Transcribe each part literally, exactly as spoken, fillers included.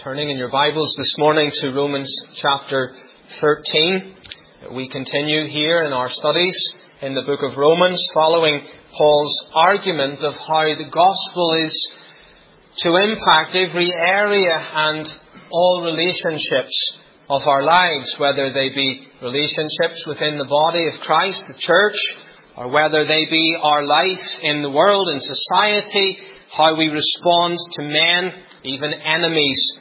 Turning in your Bibles this morning to Romans chapter thirteen. We continue here in our studies in the book of Romans, following Paul's argument of how the gospel is to impact every area and all relationships of our lives, whether they be relationships within the body of Christ, the church, or whether they be our life in the world, in society, how we respond to men, even enemies,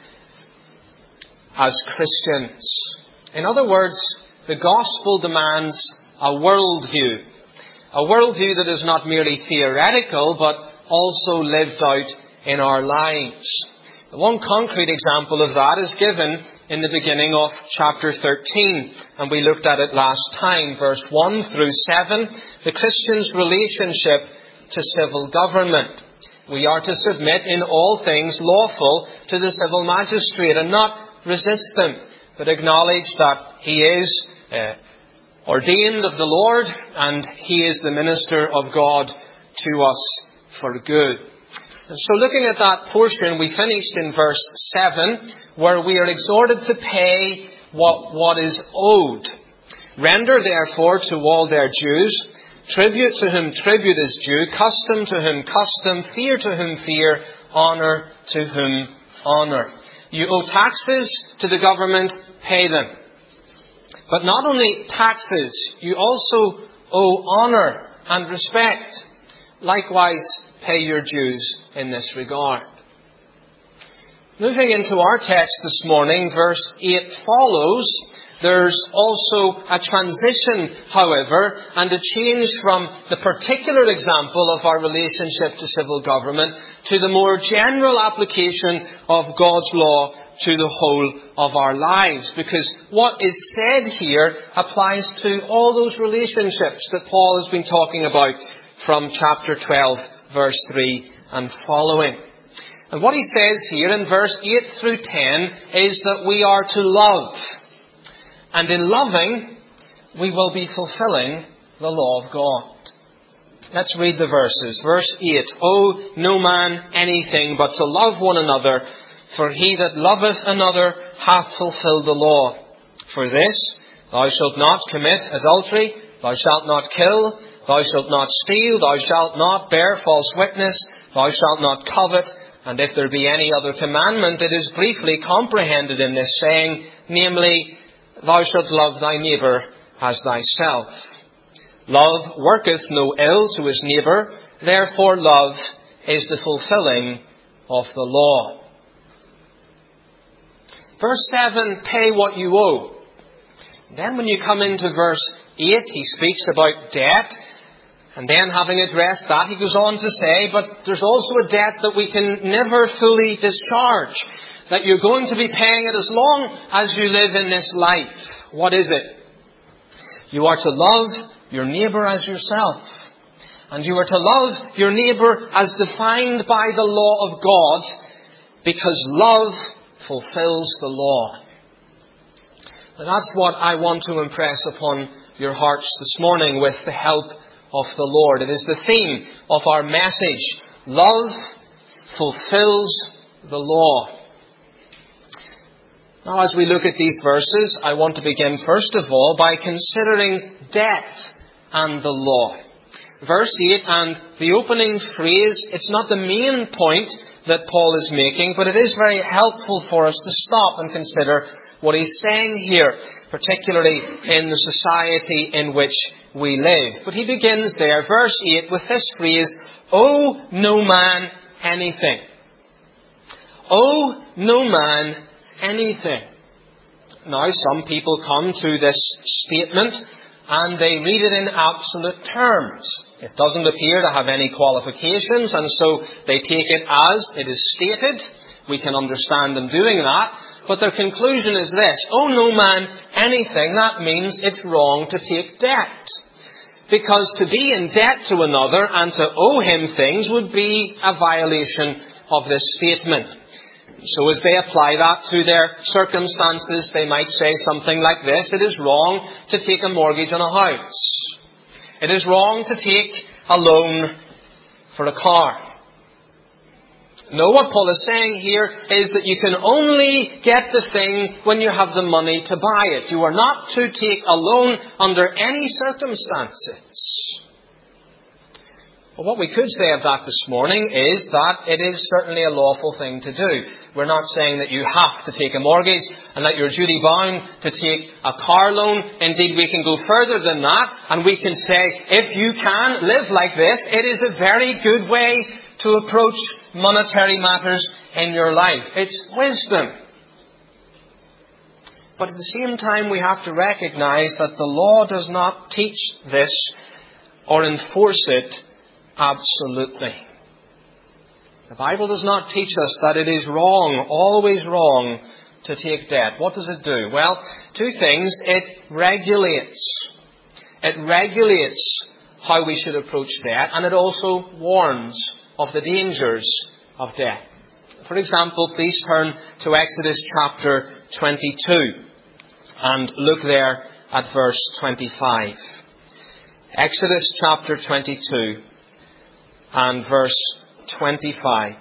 as Christians. In other words, the gospel demands a worldview. A worldview that is not merely theoretical, but also lived out in our lives. One concrete example of that is given in the beginning of chapter thirteen, and we looked at it last time, verse one through seven, the Christian's relationship to civil government. We are to submit in all things lawful to the civil magistrate and not resist them, but acknowledge that he is uh, ordained of the Lord and he is the minister of God to us for good. And so looking at that portion, we finished in verse seven, where we are exhorted to pay what, what is owed. Render therefore to all their dues, tribute to whom tribute is due, custom to whom custom, fear to whom fear, honour to whom honour. You owe taxes to the government, pay them. But not only taxes, you also owe honour and respect. Likewise, pay your dues in this regard. Moving into our text this morning, verse eight follows. There's also a transition, however, and a change from the particular example of our relationship to civil government to the more general application of God's law to the whole of our lives. Because what is said here applies to all those relationships that Paul has been talking about from chapter twelve, verse three and following. And what he says here in verse eight through ten is that we are to love. And in loving, we will be fulfilling the law of God. Let's read the verses. Verse eight. Owe no man anything but to love one another, for he that loveth another hath fulfilled the law. For this, thou shalt not commit adultery, thou shalt not kill, thou shalt not steal, thou shalt not bear false witness, thou shalt not covet. And if there be any other commandment, it is briefly comprehended in this saying, namely, thou shalt love thy neighbour as thyself. Love worketh no ill to his neighbour, therefore love is the fulfilling of the law. Verse seven, pay what you owe. Then when you come into verse eight, he speaks about debt. And then having addressed that, he goes on to say, but there's also a debt that we can never fully discharge. That you're going to be paying it as long as you live in this life. What is it? You are to love your neighbour as yourself. And you are to love your neighbour as defined by the law of God, because love fulfills the law. And that's what I want to impress upon your hearts this morning with the help of the Lord. It is the theme of our message. Love fulfills the law. Now, as we look at these verses, I want to begin first of all by considering debt and the law. Verse eight and the opening phrase, it's not the main point that Paul is making, but it is very helpful for us to stop and consider what he's saying here, particularly in the society in which we live. But he begins there, verse eight, with this phrase, owe no man anything. Owe no man anything. Now, some people come to this statement and they read it in absolute terms. It doesn't appear to have any qualifications, and so they take it as it is stated. We can understand them doing that. But their conclusion is this: owe no man anything. That means it's wrong to take debt. Because to be in debt to another and to owe him things would be a violation of this statement. So as they apply that to their circumstances, they might say something like this: it is wrong to take a mortgage on a house. It is wrong to take a loan for a car. No, what Paul is saying here is that you can only get the thing when you have the money to buy it. You are not to take a loan under any circumstances. Well, what we could say of that this morning is that it is certainly a lawful thing to do. We're not saying that you have to take a mortgage and that you're duty bound to take a car loan. Indeed, we can go further than that and we can say, if you can live like this, it is a very good way to approach monetary matters in your life. It's wisdom. But at the same time, we have to recognize that the law does not teach this or enforce it absolutely. The Bible does not teach us that it is wrong, always wrong, to take debt. What does it do? Well, two things. It regulates. It regulates how we should approach debt, and it also warns of the dangers of debt. For example, please turn to Exodus chapter twenty-two and look there at verse twenty-five. Exodus chapter twenty-two and verse twenty-five.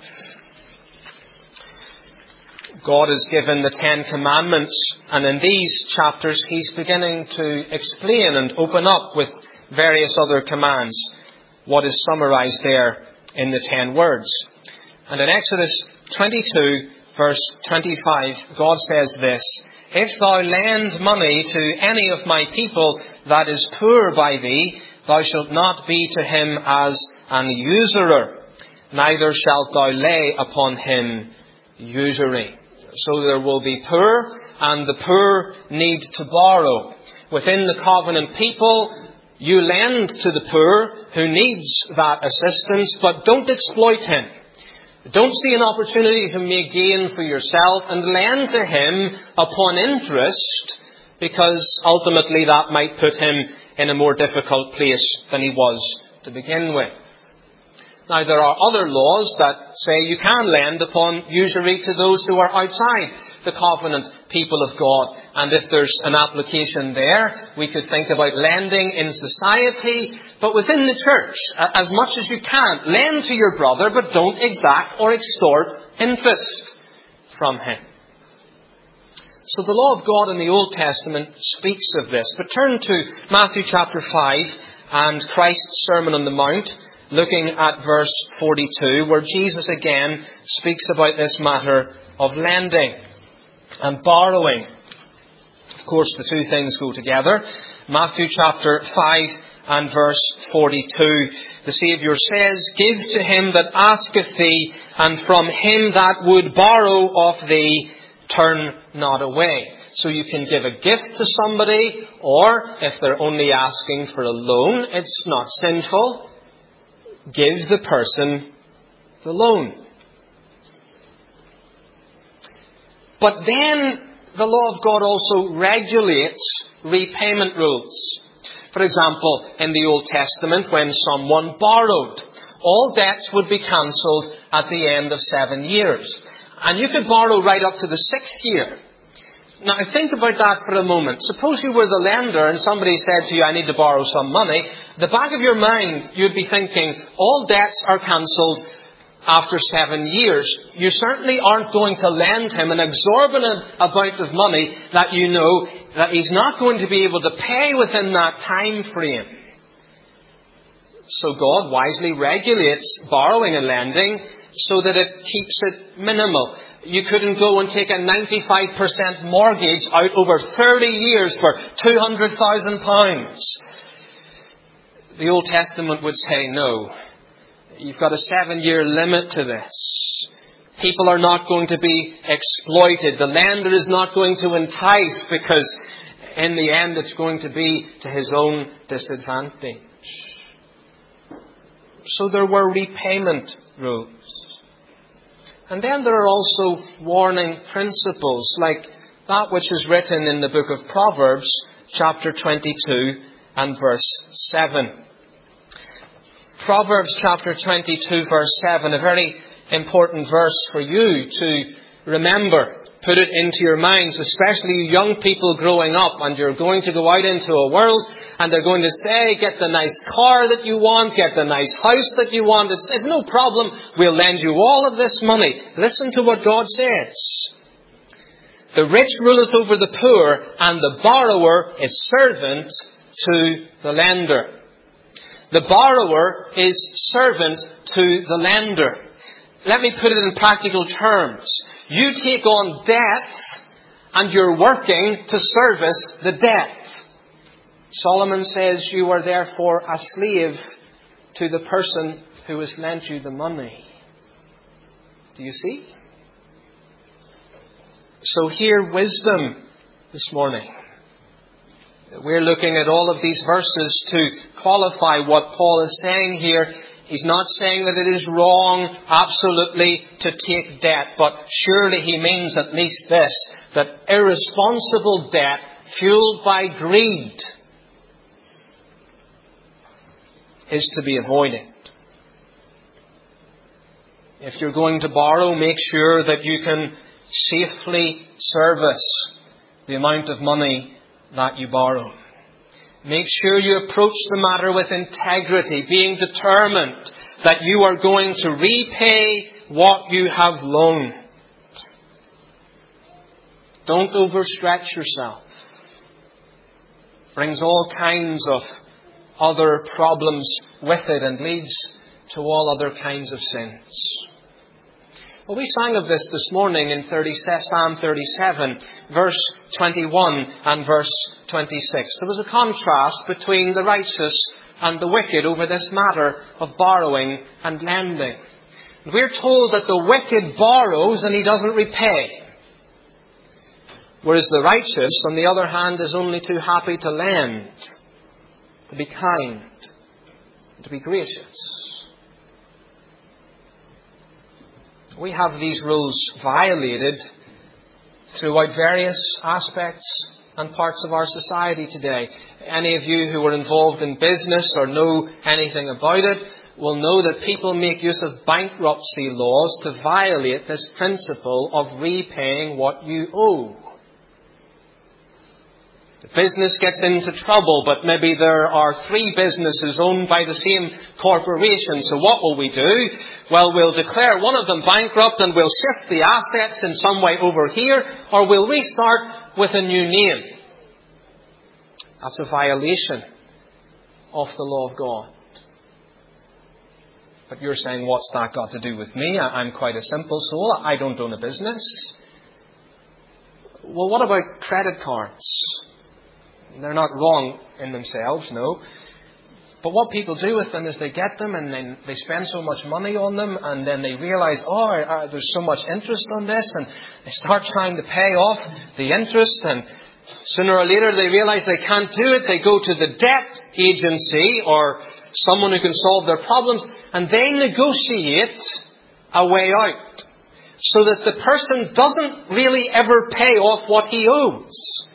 God has given the Ten Commandments, and in these chapters He's beginning to explain and open up with various other commands what is summarized there in the ten words. And in Exodus twenty-two, verse twenty-five, God says this: If thou lend money to any of my people that is poor by thee, thou shalt not be to him as an usurer, neither shalt thou lay upon him usury. So there will be poor, and the poor need to borrow. Within the covenant people, you lend to the poor who needs that assistance, but don't exploit him. Don't see an opportunity to make gain for yourself and lend to him upon interest, because ultimately that might put him in a more difficult place than he was to begin with. Now, there are other laws that say you can lend upon usury to those who are outside the covenant people of God. And if there's an application there, we could think about lending in society, but within the church, as much as you can. Lend to your brother, but don't exact or extort interest from him. So the law of God in the Old Testament speaks of this. But turn to Matthew chapter five and Christ's Sermon on the Mount, looking at verse forty-two, where Jesus again speaks about this matter of lending and borrowing. Of course, the two things go together. Matthew chapter five and verse forty-two. The Saviour says, Give to him that asketh thee, and from him that would borrow of thee, turn not away. So you can give a gift to somebody, or if they're only asking for a loan, it's not sinful. Give the person the loan. But then the law of God also regulates repayment rules. For example, in the Old Testament, when someone borrowed, all debts would be cancelled at the end of seven years. And you could borrow right up to the sixth year. Now, think about that for a moment. Suppose you were the lender and somebody said to you, I need to borrow some money. The back of your mind, you'd be thinking, all debts are cancelled after seven years. You certainly aren't going to lend him an exorbitant amount of money that you know that he's not going to be able to pay within that time frame. So God wisely regulates borrowing and lending so that it keeps it minimal. You couldn't go and take a ninety-five percent mortgage out over thirty years for two hundred thousand pounds. The Old Testament would say no. You've got a seven-year limit to this. People are not going to be exploited. The lender is not going to entice, because in the end it's going to be to his own disadvantage. So there were repayment rules. And then there are also warning principles, like that which is written in the book of Proverbs, chapter twenty-two and verse seven. Proverbs chapter twenty-two, verse seven, a very important verse for you to remember. put it into your minds, especially you young people growing up, and you're going to go out into a world and they're going to say, get the nice car that you want, get the nice house that you want. It's, it's no problem. We'll lend you all of this money. Listen to what God says. The rich ruleth over the poor, and the borrower is servant to the lender. The borrower is servant to the lender. Let me put it in practical terms. You take on debt and you're working to service the debt. Solomon says you are therefore a slave to the person who has lent you the money. Do you see? So hear wisdom this morning. We're looking at all of these verses to qualify what Paul is saying here. He's not saying that it is wrong, absolutely, to take debt. But surely he means at least this, that irresponsible debt fueled by greed is to be avoided. If you're going to borrow, make sure that you can safely service the amount of money that you borrow. Make sure you approach the matter with integrity, being determined that you are going to repay what you have loaned. Don't overstretch yourself. Brings all kinds of other problems with it and leads to all other kinds of sins. Well, we sang of this this morning in Psalm thirty-seven, verse twenty-one and verse twenty-six. There was a contrast between the righteous and the wicked over this matter of borrowing and lending. We're told that the wicked borrows and he doesn't repay, whereas the righteous, on the other hand, is only too happy to lend, to be kind, to be gracious. We have these rules violated throughout various aspects and parts of our society today. Any of you who are involved in business or know anything about it will know that people make use of bankruptcy laws to violate this principle of repaying what you owe. The business gets into trouble, but maybe there are three businesses owned by the same corporation. So what will we do? Well, we'll declare one of them bankrupt and we'll shift the assets in some way over here, or we'll restart with a new name. That's a violation of the law of God. But you're saying, what's that got to do with me? I'm quite a simple soul. I don't own a business. Well, what about credit cards? They're not wrong in themselves, no. But what people do with them is they get them and then they spend so much money on them, and then they realize, oh, uh, there's so much interest on this, and they start trying to pay off the interest, and sooner or later they realize they can't do it. They go to the debt agency or someone who can solve their problems, and they negotiate a way out so that the person doesn't really ever pay off what he owes.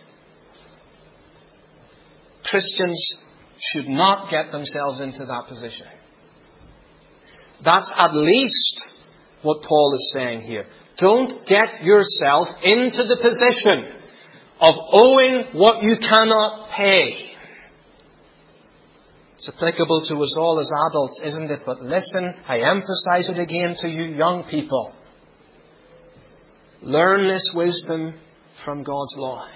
Christians should not get themselves into that position. That's at least what Paul is saying here. Don't get yourself into the position of owing what you cannot pay. It's applicable to us all as adults, isn't it? But listen, I emphasize it again to you young people. Learn this wisdom from God's law.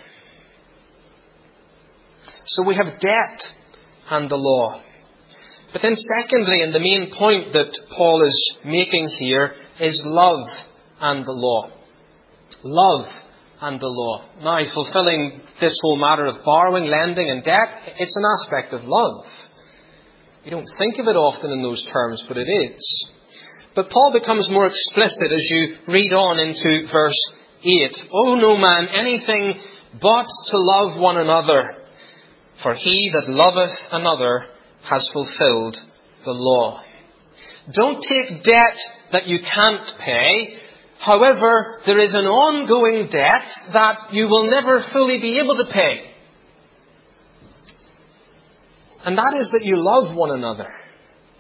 So we have debt and the law. But then secondly, and the main point that Paul is making here, is love and the law. Love and the law. Now, fulfilling this whole matter of borrowing, lending and debt, it's an aspect of love. You don't think of it often in those terms, but it is. But Paul becomes more explicit as you read on into verse eight. Owe no man anything but to love one another. For he that loveth another has fulfilled the law. Don't take debt that you can't pay. However, there is an ongoing debt that you will never fully be able to pay. And that is that you love one another.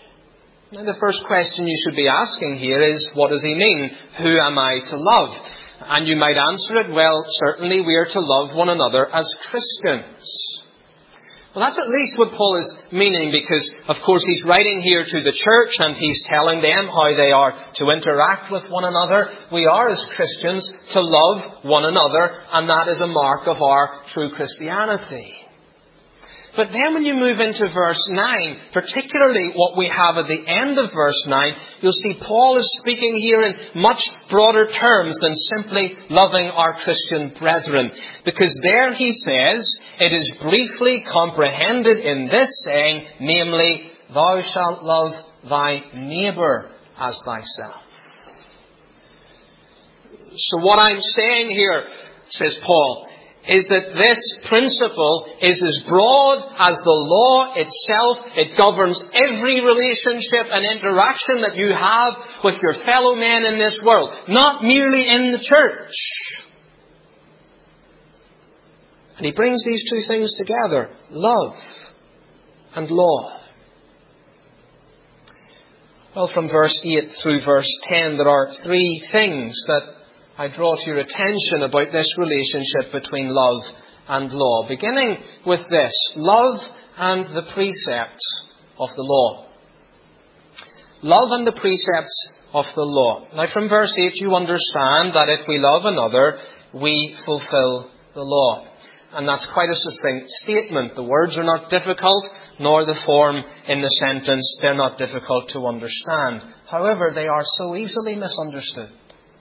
Now, the first question you should be asking here is, what does he mean? Who am I to love? And you might answer it, well, certainly we are to love one another as Christians. Well, that's at least what Paul is meaning, because, of course, he's writing here to the church and he's telling them how they are to interact with one another. We are, as Christians, to love one another, and that is a mark of our true Christianity. But then when you move into verse nine, particularly what we have at the end of verse nine, you'll see Paul is speaking here in much broader terms than simply loving our Christian brethren. Because there he says, it is briefly comprehended in this saying, namely, thou shalt love thy neighbour as thyself. So what I'm saying here, says Paul, is that this principle is as broad as the law itself. It governs every relationship and interaction that you have with your fellow men in this world, not merely in the church. And he brings these two things together, love and law. Well, from verse eight through verse ten, there are three things that I draw to your attention about this relationship between love and law. Beginning with this, love and the precepts of the law. Love and the precepts of the law. Now from verse eight you understand that if we love another, we fulfill the law. And that's quite a succinct statement. The words are not difficult, nor the form in the sentence. They're not difficult to understand. However, they are so easily misunderstood.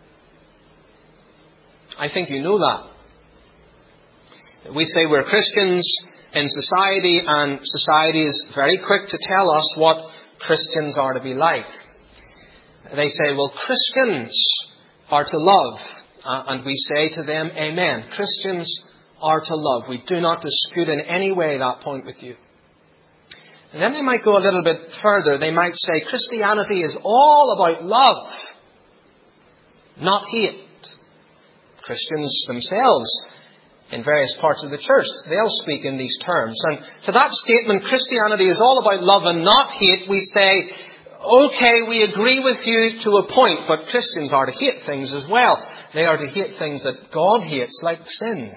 I think you know that. We say we're Christians in society, and society is very quick to tell us what Christians are to be like. They say, well, Christians are to love. Uh, and we say to them, amen. Christians are to love. We do not dispute in any way that point with you. And then they might go a little bit further. They might say Christianity is all about love, not hate. Christians themselves, in various parts of the church, they'll speak in these terms. And to that statement, Christianity is all about love and not hate, we say, okay, we agree with you to a point, but Christians are to hate things as well. They are to hate things that God hates, like sin.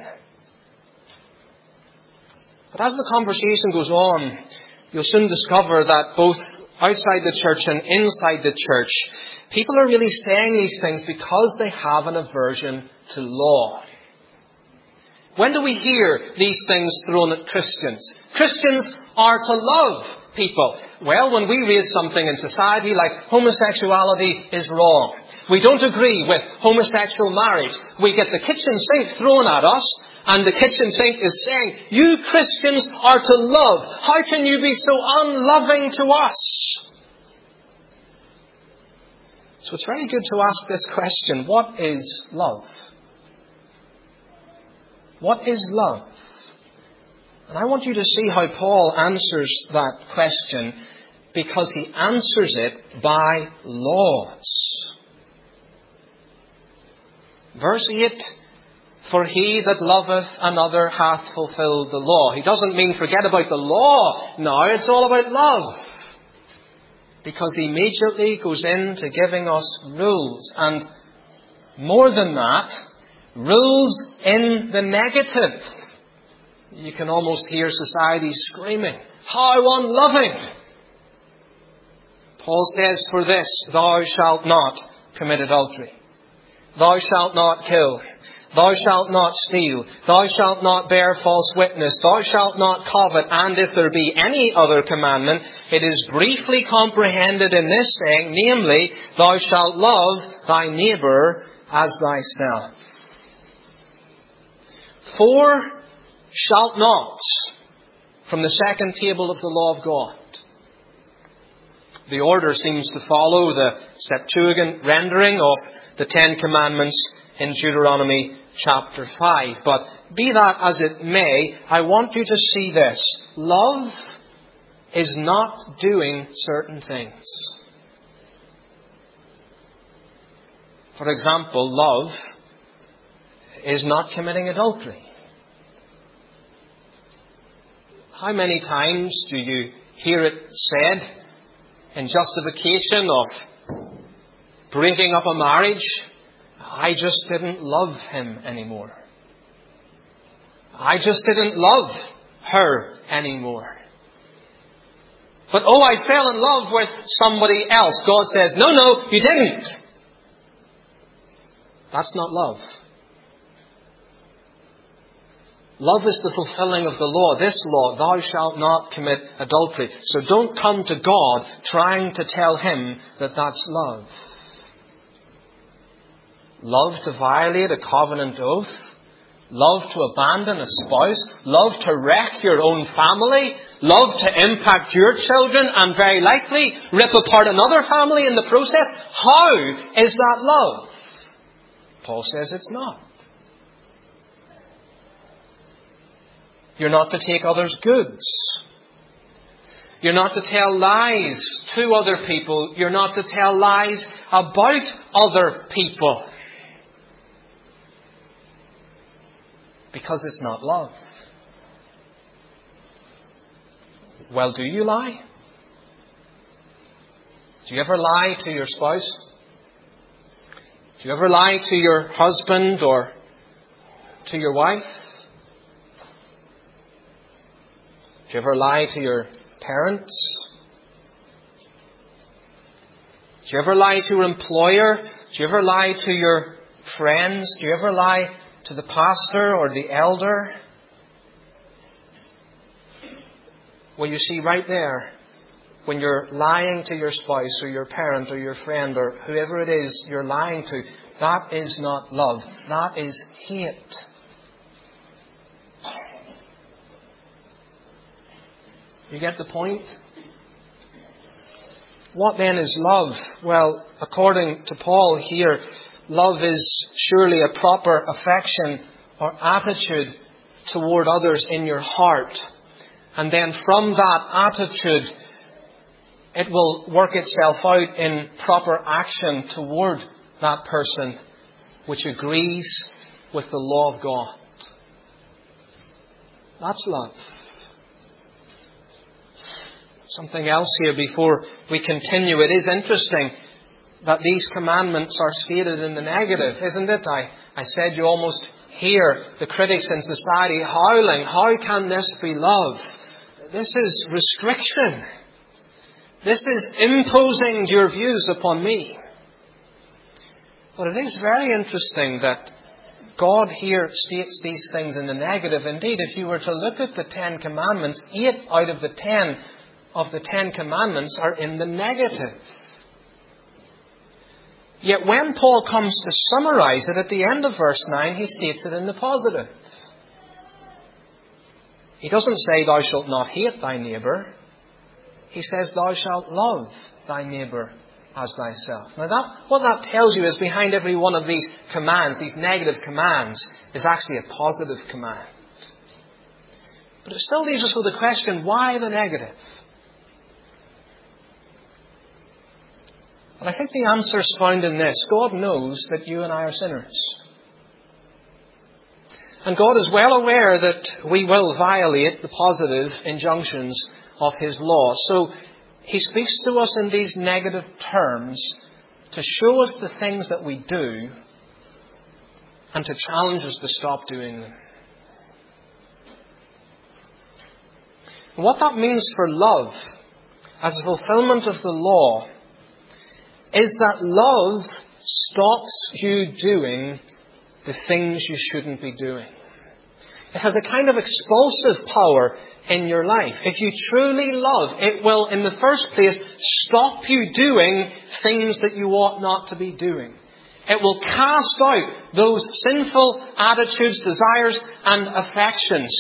But as the conversation goes on, you'll soon discover that both outside the church and inside the church, people are really saying these things because they have an aversion to law. When do we hear these things thrown at Christians? Christians are to love people. Well, when we raise something in society like homosexuality is wrong, we don't agree with homosexual marriage, we get the kitchen sink thrown at us, and the kitchen sink is saying, you Christians are to love. How can you be so unloving to us? So it's very good to ask this question. What is love? What is love? And I want you to see how Paul answers that question, because he answers it by laws. Verse eight, for he that loveth another hath fulfilled the law. He doesn't mean forget about the law now, it's all about love. Because he immediately goes into giving us rules. And more than that, rules in the negative. You can almost hear society screaming, how unloving! Paul says, for this, thou shalt not commit adultery. Thou shalt not kill. Thou shalt not steal. Thou shalt not bear false witness. Thou shalt not covet. And if there be any other commandment, it is briefly comprehended in this saying, namely, thou shalt love thy neighbour as thyself. Four shalt nots from the second table of the law of God. The order seems to follow the Septuagint rendering of the Ten Commandments in Deuteronomy chapter five. But be that as it may, I want you to see this. Love is not doing certain things. For example, love is not committing adultery. How many times do you hear it said in justification of breaking up a marriage? I just didn't love him anymore. I just didn't love her anymore. But oh, I fell in love with somebody else. God says, no, no, you didn't. That's not love. Love is the fulfilling of the law. This law, thou shalt not commit adultery. So don't come to God trying to tell him that that's love. Love to violate a covenant oath. Love to abandon a spouse. Love to wreck your own family. Love to impact your children and very likely rip apart another family in the process. How is that love? Paul says it's not. You're not to take others' goods. You're not to tell lies to other people. You're not to tell lies about other people. Because it's not love. Well, do you lie? Do you ever lie to your spouse? Do you ever lie to your husband or to your wife? Do you ever lie to your parents? Do you ever lie to your employer? Do you ever lie to your friends? Do you ever lie to the pastor or the elder? Well, you see right there, when you're lying to your spouse or your parent or your friend or whoever it is you're lying to, that is not love. That is hate. You get the point? What then is love? Well, according to Paul here, love is surely a proper affection or attitude toward others in your heart. And then from that attitude, it will work itself out in proper action toward that person which agrees with the law of God. That's love. Something else here before we continue. It is interesting that these commandments are stated in the negative, isn't it? I, I said you almost hear the critics in society howling, how can this be love? This is restriction. This is imposing your views upon me. But it is very interesting that God here states these things in the negative. Indeed, if you were to look at the Ten Commandments, eight out of the ten of the Ten Commandments are in the negative. Yet when Paul comes to summarize it at the end of verse nine, he states it in the positive. He doesn't say, thou shalt not hate thy neighbour. He says, thou shalt love thy neighbour as thyself. Now that, what that tells you is behind every one of these commands, these negative commands, is actually a positive command. But it still leaves us with the question, why the negative? Well, I think the answer is found in this. God knows that you and I are sinners. And God is well aware that we will violate the positive injunctions of His law. So He speaks to us in these negative terms to show us the things that we do and to challenge us to stop doing them. And what that means for love as a fulfillment of the law is that love stops you doing the things you shouldn't be doing. It has a kind of expulsive power in your life. If you truly love, it will, in the first place, stop you doing things that you ought not to be doing. It will cast out those sinful attitudes, desires, and affections.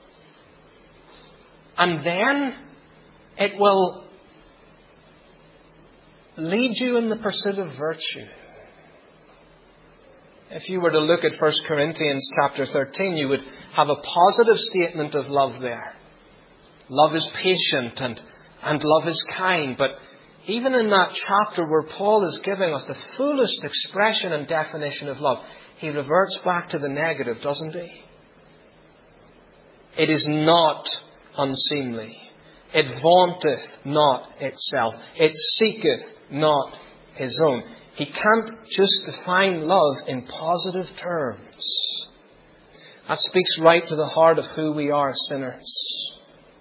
And then it will lead you in the pursuit of virtue. If you were to look at First Corinthians chapter thirteen, you would have a positive statement of love there. Love is patient and, and love is kind. But even in that chapter where Paul is giving us the fullest expression and definition of love, he reverts back to the negative, doesn't he? It is not unseemly. It vaunteth not itself. It seeketh not his own. He can't just define love in positive terms. That speaks right to the heart of who we are as sinners.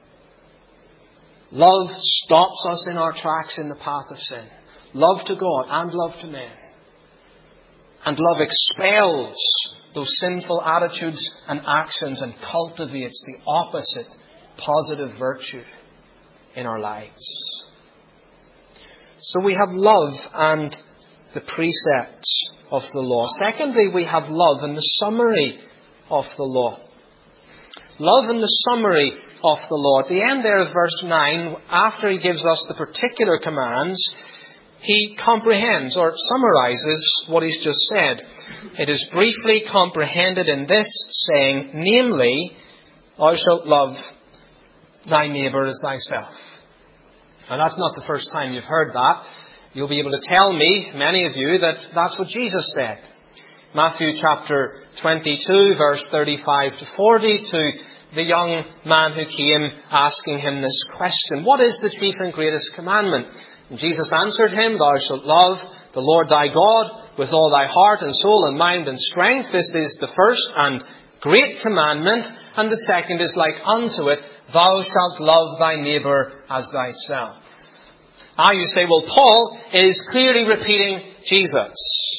Love stops us in our tracks in the path of sin. Love to God and love to men. And love expels those sinful attitudes and actions and cultivates the opposite, positive virtue in our lives. So we have love and the precepts of the law. Secondly, we have love and the summary of the law. Love and the summary of the law. At the end there of verse nine, after he gives us the particular commands, he comprehends or summarizes what he's just said. It is briefly comprehended in this saying, namely, thou shalt love thy neighbour as thyself. And that's not the first time you've heard that. You'll be able to tell me, many of you, that that's what Jesus said. Matthew chapter twenty-two, verse thirty-five to forty, to the young man who came asking him this question, what is the chief and greatest commandment? And Jesus answered him, thou shalt love the Lord thy God with all thy heart and soul and mind and strength. This is the first and great commandment. And the second is like unto it, thou shalt love thy neighbour as thyself. Ah, you say, well, Paul is clearly repeating Jesus.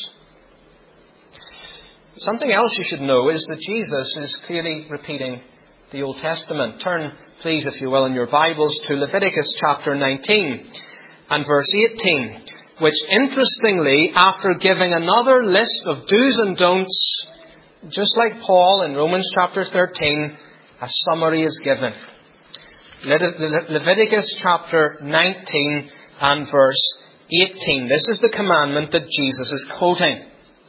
Something else you should know is that Jesus is clearly repeating the Old Testament. Turn, please, if you will, in your Bibles to Leviticus chapter nineteen and verse eighteen, which interestingly, after giving another list of do's and don'ts, just like Paul in Romans chapter thirteen, a summary is given. Le- Leviticus chapter nineteen and verse eighteen. This is the commandment that Jesus is quoting.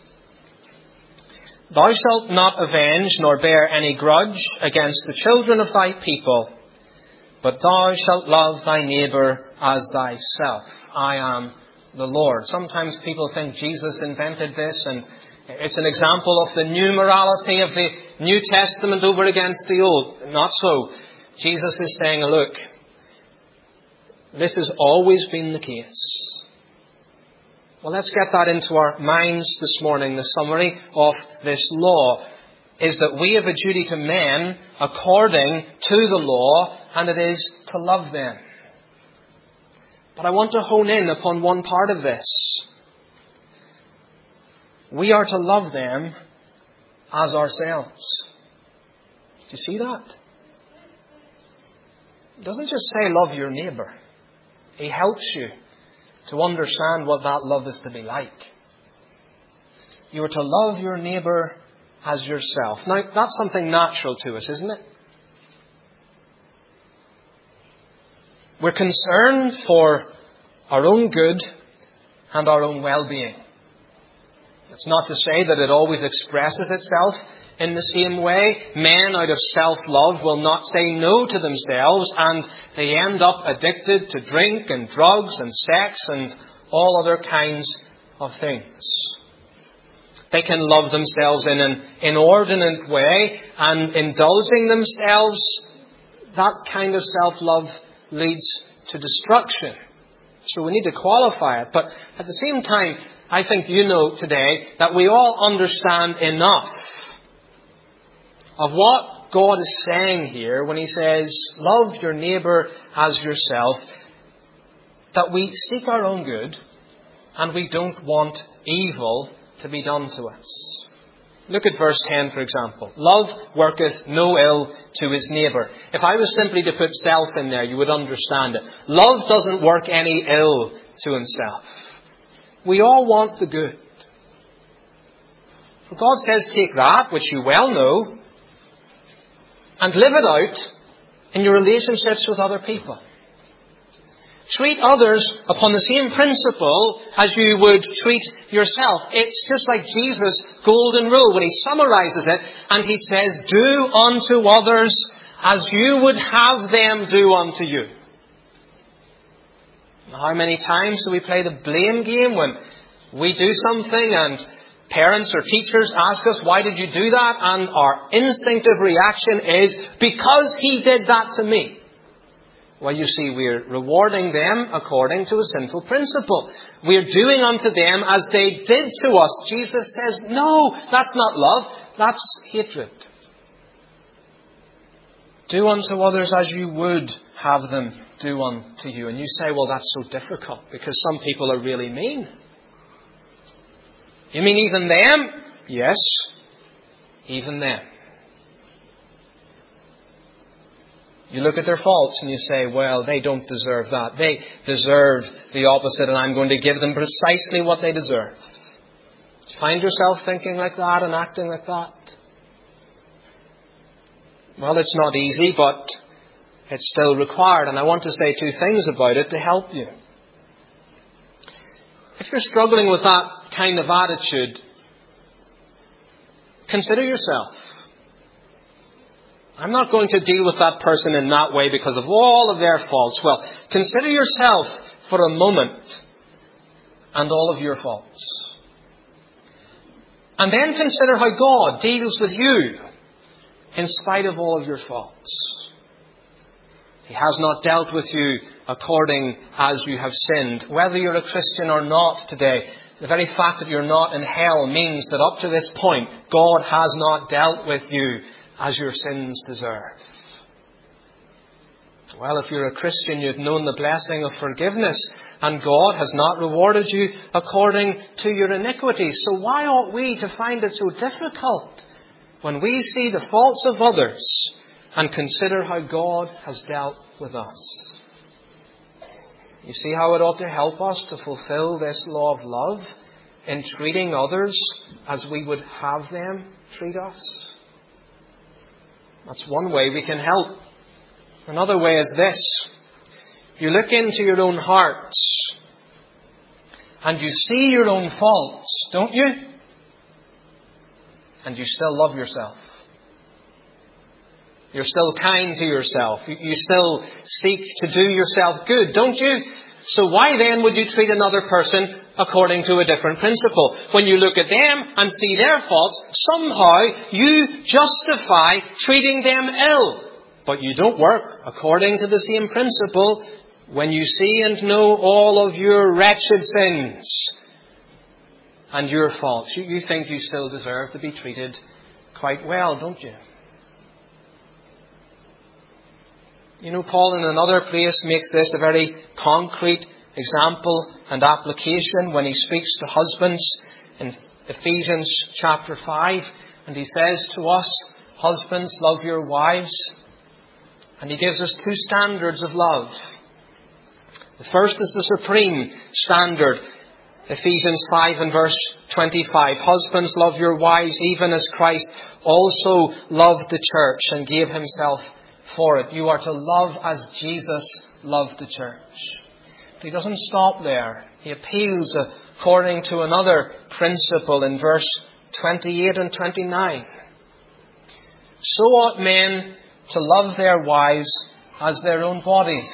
Thou shalt not avenge nor bear any grudge against the children of thy people, but thou shalt love thy neighbour as thyself. I am the Lord. Sometimes people think Jesus invented this, and it's an example of the new morality of the New Testament over against the Old. Not so. Jesus is saying, look, this has always been the case. Well, let's get that into our minds this morning. The summary of this law is that we have a duty to men according to the law, and it is to love them. But I want to hone in upon one part of this. We are to love them as ourselves. Do you see that? It doesn't just say love your neighbour. He helps you to understand what that love is to be like. You are to love your neighbour as yourself. Now, that's something natural to us, isn't it? We're concerned for our own good and our own well-being. It's not to say that it always expresses itself in the same way. Men, out of self-love, will not say no to themselves, and they end up addicted to drink and drugs and sex and all other kinds of things. They can love themselves in an inordinate way, and indulging themselves, that kind of self-love leads to destruction. So we need to qualify it. But at the same time, I think you know today that we all understand enough of what God is saying here when He says, love your neighbour as yourself, that we seek our own good and we don't want evil to be done to us. Look at verse ten, for example. Love worketh no ill to his neighbour. If I was simply to put self in there, you would understand it. Love doesn't work any ill to himself. We all want the good. For God says, take that, which you well know, and live it out in your relationships with other people. Treat others upon the same principle as you would treat yourself. It's just like Jesus' golden rule when He summarizes it and He says, do unto others as you would have them do unto you. How many times do we play the blame game when we do something and parents or teachers ask us, why did you do that? And our instinctive reaction is, because he did that to me. Well, you see, we're rewarding them according to a sinful principle. We're doing unto them as they did to us. Jesus says, no, that's not love. That's hatred. Do unto others as you would have them do unto you. And you say, well, that's so difficult because some people are really mean. You mean even them? Yes, even them. You look at their faults and you say, well, they don't deserve that. They deserve the opposite, and I'm going to give them precisely what they deserve. Do you find yourself thinking like that and acting like that? Well, it's not easy, but it's still required. And I want to say two things about it to help you. If you're struggling with that kind of attitude, consider yourself. I'm not going to deal with that person in that way because of all of their faults. Well, consider yourself for a moment and all of your faults. And then consider how God deals with you in spite of all of your faults. He has not dealt with you according as you have sinned. Whether you're a Christian or not today, the very fact that you're not in hell means that up to this point, God has not dealt with you as your sins deserve. Well, if you're a Christian, you've known the blessing of forgiveness, and God has not rewarded you according to your iniquities. So why ought we to find it so difficult when we see the faults of others and consider how God has dealt with us? You see how it ought to help us to fulfill this law of love in treating others as we would have them treat us? That's one way we can help. Another way is this. You look into your own hearts and you see your own faults, don't you? And you still love yourself. You're still kind to yourself. You still seek to do yourself good, don't you? So why then would you treat another person according to a different principle? When you look at them and see their faults, somehow you justify treating them ill. But you don't work according to the same principle when you see and know all of your wretched sins and your faults. You, you think you still deserve to be treated quite well, don't you? You know, Paul in another place makes this a very concrete example and application when he speaks to husbands in Ephesians chapter five. And he says to us, husbands, love your wives. And he gives us two standards of love. The first is the supreme standard. Ephesians five and verse twenty-five. Husbands, love your wives even as Christ also loved the church and gave himself for it. You are to love as Jesus loved the church. But he doesn't stop there. He appeals according to another principle in verse twenty-eight and twenty-nine. So ought men to love their wives as their own bodies.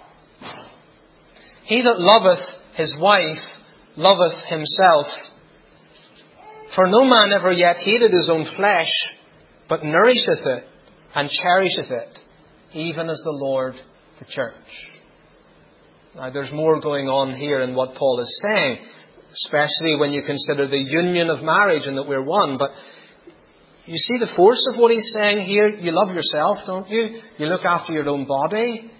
He that loveth his wife loveth himself. For no man ever yet hated his own flesh, but nourisheth it and cherisheth it, even as the Lord the church. Now there's more going on here in what Paul is saying, especially when you consider the union of marriage and that we're one. But you see the force of what he's saying here. You love yourself, don't you? You look after your own body.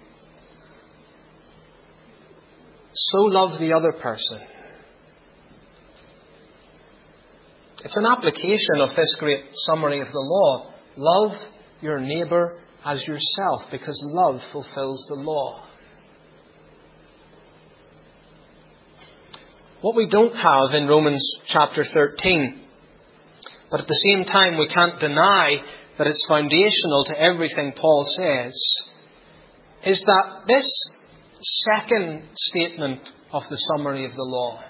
So love the other person. It's an application of this great summary of the law. Love your neighbour as yourself, because love fulfills the law. What we don't have in Romans chapter thirteen, but at the same time we can't deny that it's foundational to everything Paul says, is that this second statement of the summary of the law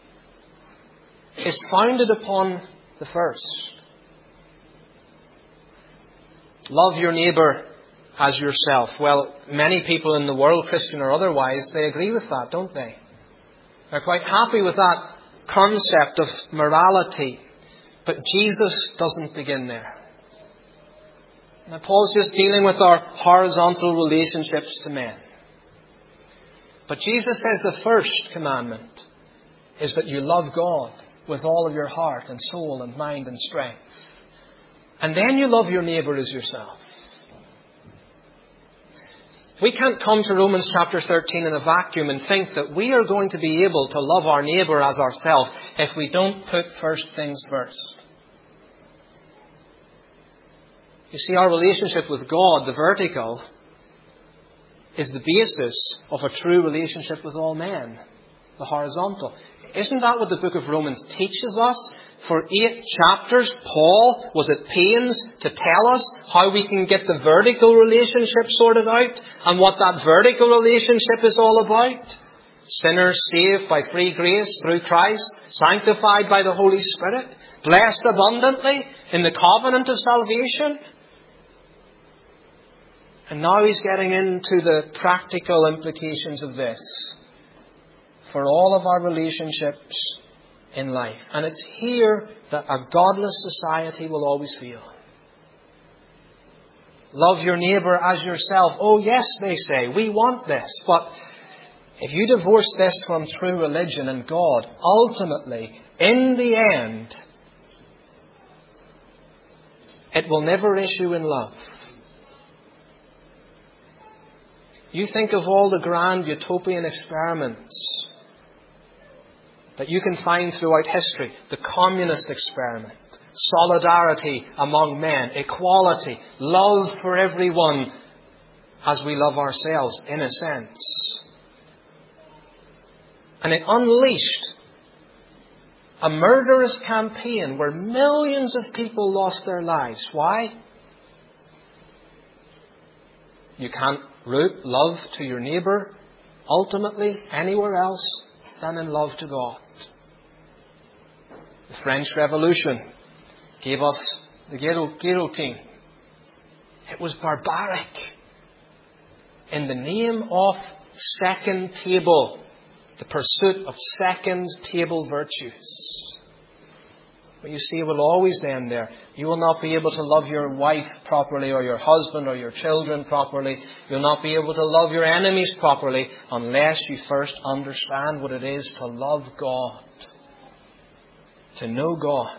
is founded upon the first. Love your neighbour as yourself. Well, many people in the world, Christian or otherwise, they agree with that, don't they? They're quite happy with that concept of morality. But Jesus doesn't begin there. Now, Paul's just dealing with our horizontal relationships to men. But Jesus says the first commandment is that you love God with all of your heart and soul and mind and strength. And then you love your neighbour as yourself. We can't come to Romans chapter thirteen in a vacuum and think that we are going to be able to love our neighbour as ourselves if we don't put first things first. You see, our relationship with God, the vertical, is the basis of a true relationship with all men, the horizontal. Isn't that what the book of Romans teaches us? For eight chapters, Paul was at pains to tell us how we can get the vertical relationship sorted out and what that vertical relationship is all about. Sinners saved by free grace through Christ, sanctified by the Holy Spirit, blessed abundantly in the covenant of salvation. And now he's getting into the practical implications of this for all of our relationships in life. And it's here that a godless society will always fail. Love your neighbour as yourself. Oh yes, they say, we want this. But if you divorce this from true religion and God, ultimately, in the end, it will never issue in love. You think of all the grand utopian experiments that you can find throughout history. The communist experiment, solidarity among men, equality, love for everyone as we love ourselves, in a sense. And it unleashed a murderous campaign where millions of people lost their lives. Why? You can't root love to your neighbour ultimately anywhere else than in love to God. The French Revolution gave us the guillotine. It was barbaric. In the name of second table, the pursuit of second table virtues. But you see, it will always end there. You will not be able to love your wife properly or your husband or your children properly. You'll not be able to love your enemies properly unless you first understand what it is to love God. To know God.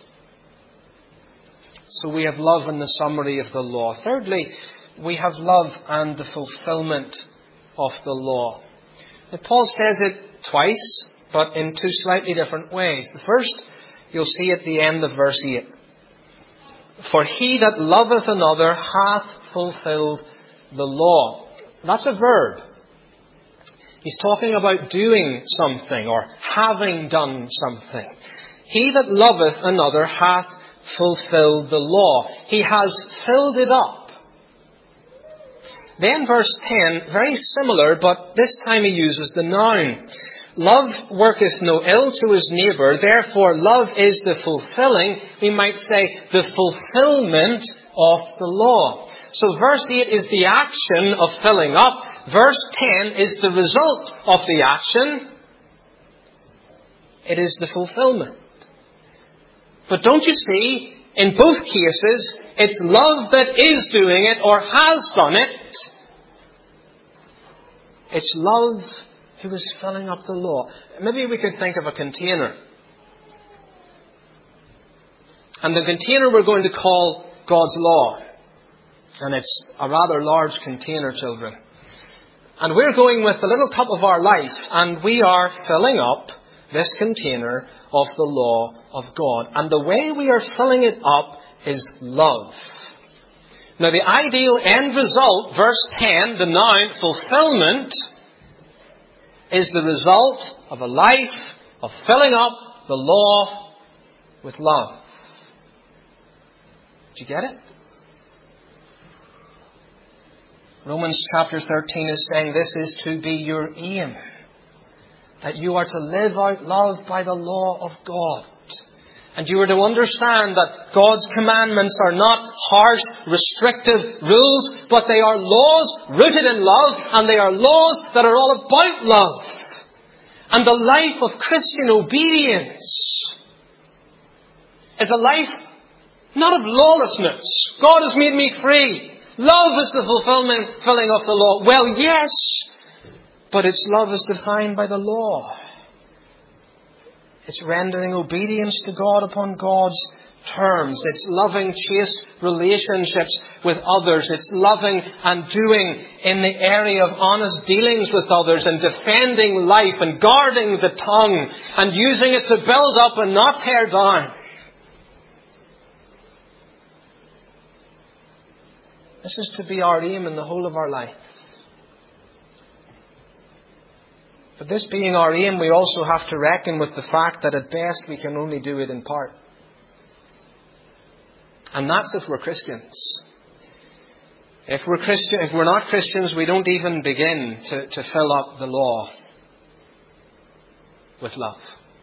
So we have love in the summary of the law. Thirdly, we have love and the fulfillment of the law. Now, Paul says it twice, but in two slightly different ways. The first, you'll see at the end of verse eight. For he that loveth another hath fulfilled the law. That's a verb. He's talking about doing something or having done something. He that loveth another hath fulfilled the law. He has filled it up. Then verse ten, very similar, but this time he uses the noun. Love worketh no ill to his neighbour, therefore love is the fulfilling, we might say, the fulfilment of the law. So verse eight is the action of filling up. Verse ten is the result of the action. It is the fulfilment. But don't you see, in both cases, it's love that is doing it or has done it. It's love who is filling up the law. Maybe we could think of a container. And the container we're going to call God's law. And it's a rather large container, children. And we're going with the little cup of our life, and we are filling up this container of the law of God. And the way we are filling it up is love. Now the ideal end result, verse ten, the noun fulfillment, is the result of a life of filling up the law with love. Do you get it? Romans chapter thirteen is saying this is to be your aim. That you are to live out love by the law of God. And you are to understand that God's commandments are not harsh, restrictive rules, but they are laws rooted in love, and they are laws that are all about love. And the life of Christian obedience is a life not of lawlessness. God has made me free. Love is the fulfillment, filling of the law. Well, yes, But its love is defined by the law. It's rendering obedience to God upon God's terms. It's loving chaste relationships with others. It's loving and doing in the area of honest dealings with others and defending life and guarding the tongue and using it to build up and not tear down. This is to be our aim in the whole of our life. But this being our aim, we also have to reckon with the fact that at best we can only do it in part. And that's if we're Christians. If we're Christian, if we're not Christians, we don't even begin to, to fill up the law with love.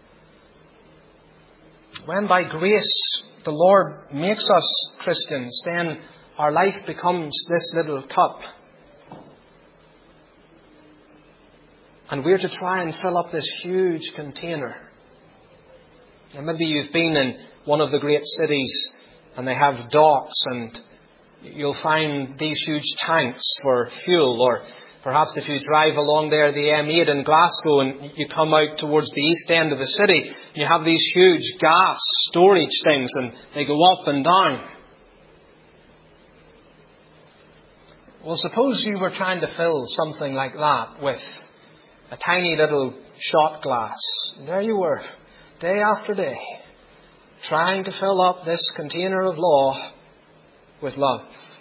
When by grace the Lord makes us Christians, then our life becomes this little cup. And we're to try and fill up this huge container. And maybe you've been in one of the great cities and they have docks and you'll find these huge tanks for fuel. Or perhaps if you drive along there, the M eight in Glasgow, and you come out towards the east end of the city, you have these huge gas storage things and they go up and down. Well, suppose you were trying to fill something like that with a tiny little shot glass. And there you were, day after day, trying to fill up this container of law with love.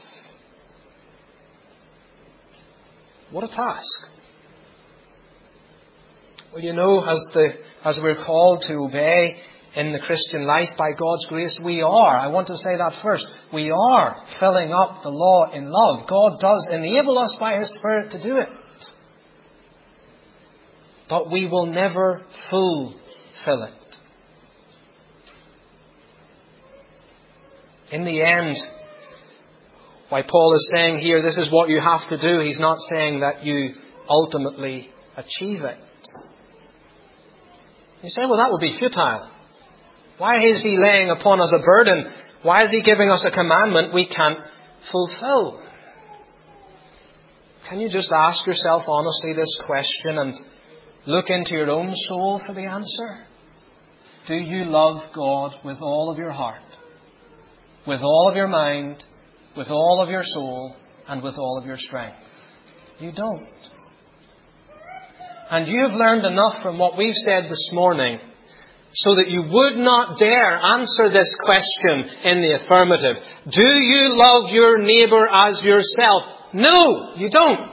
What a task. Well, you know, as the as we're called to obey in the Christian life by God's grace, we are, I want to say that first, we are filling up the law in love. God does enable us by His Spirit to do it. But we will never fulfill it. In the end, why Paul is saying here, this is what you have to do, he's not saying that you ultimately achieve it. You say, well, that would be futile. Why is he laying upon us a burden? Why is he giving us a commandment we can't fulfill? Can you just ask yourself honestly this question and look into your own soul for the answer? Do you love God with all of your heart, with all of your mind, with all of your soul, and with all of your strength? You don't. And you have learned enough from what we've said this morning so that you would not dare answer this question in the affirmative. Do you love your neighbour as yourself? No, you don't.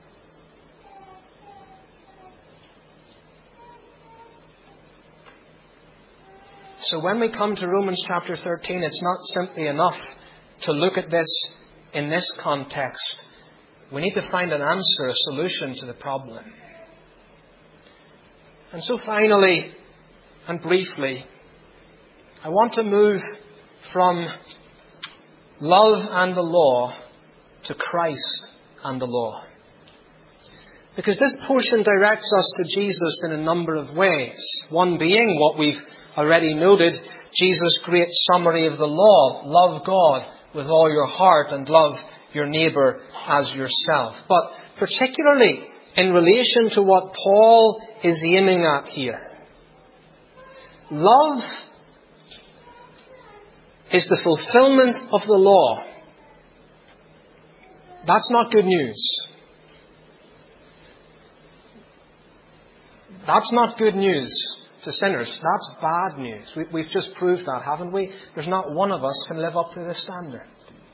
So when we come to Romans chapter thirteen, it's not simply enough to look at this in this context. We need to find an answer, a solution to the problem. And so finally, and briefly, I want to move from love and the law to Christ and the law. Because this portion directs us to Jesus in a number of ways. One being what we've already noted, Jesus' great summary of the law. Love God with all your heart and love your neighbour as yourself. But particularly in relation to what Paul is aiming at here. Love is the fulfillment of the law. That's not good news. That's not good news to sinners. That's bad news. We, we've just proved that, haven't we? There's not one of us can live up to this standard.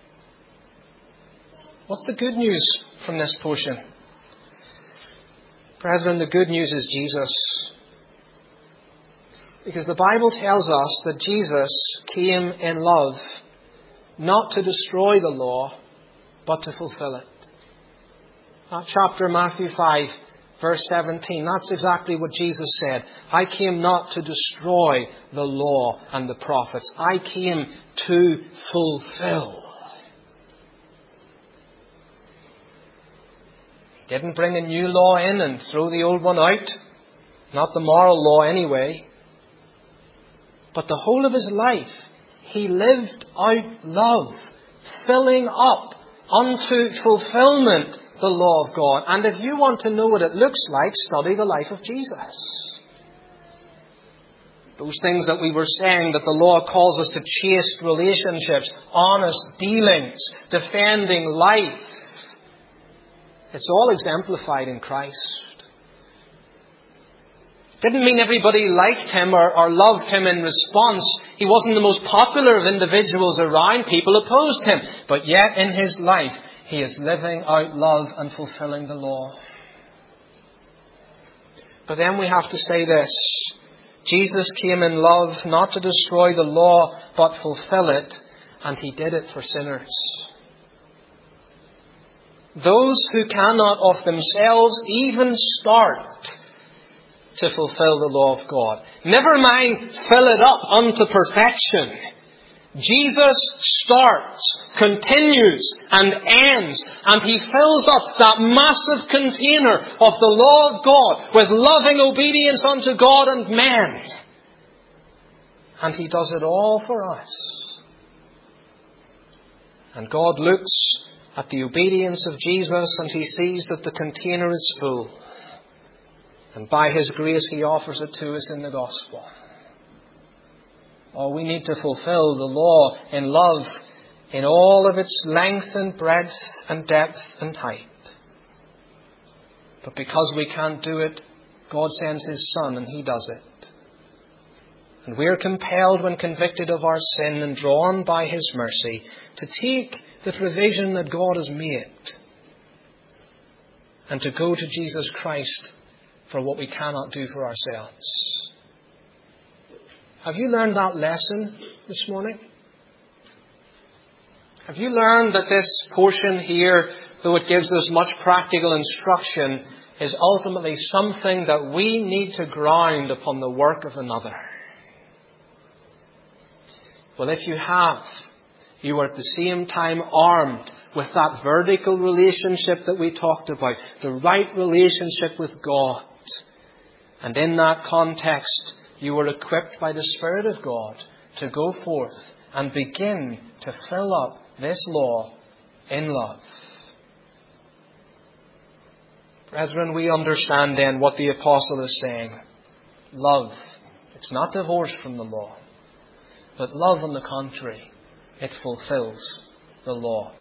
What's the good news from this portion? Brethren, the good news is Jesus. Because the Bible tells us that Jesus came in love, not to destroy the law, but to fulfill it. That chapter, Matthew five, verse seventeen, that's exactly what Jesus said. I came not to destroy the law and the prophets. I came to fulfill. He didn't bring a new law in and throw the old one out. Not the moral law anyway. But the whole of his life, he lived out love, filling up unto fulfillment the law of God. And if you want to know what it looks like, study the life of Jesus. Those things that we were saying, that the law calls us to chaste relationships, honest dealings, defending life. It's all exemplified in Christ. Didn't mean everybody liked him or, or loved him in response. He wasn't the most popular of individuals around. People opposed him. But yet in his life, he is living out love and fulfilling the law. But then we have to say this. Jesus came in love not to destroy the law, but fulfill it. And he did it for sinners. Those who cannot of themselves even start to fulfill the law of God. Never mind fill it up unto perfection. Jesus starts, continues, and ends, and he fills up that massive container of the law of God with loving obedience unto God and men. And he does it all for us. And God looks at the obedience of Jesus and he sees that the container is full. And by his grace, he offers it to us in the gospel. Oh, we need to fulfill the law in love in all of its length and breadth and depth and height. But because we can't do it, God sends his Son and he does it. And we are compelled, when convicted of our sin and drawn by his mercy, to take the provision that God has made and to go to Jesus Christ for what we cannot do for ourselves. Have you learned that lesson this morning? Have you learned that this portion here, though it gives us much practical instruction, is ultimately something that we need to ground upon the work of another? Well, if you have, you are at the same time armed with that vertical relationship that we talked about, the right relationship with God. And in that context, you are equipped by the Spirit of God to go forth and begin to fill up this law in love. Brethren, we understand then what the apostle is saying. Love. It's not divorced from the law. But love, on the contrary, it fulfills the law.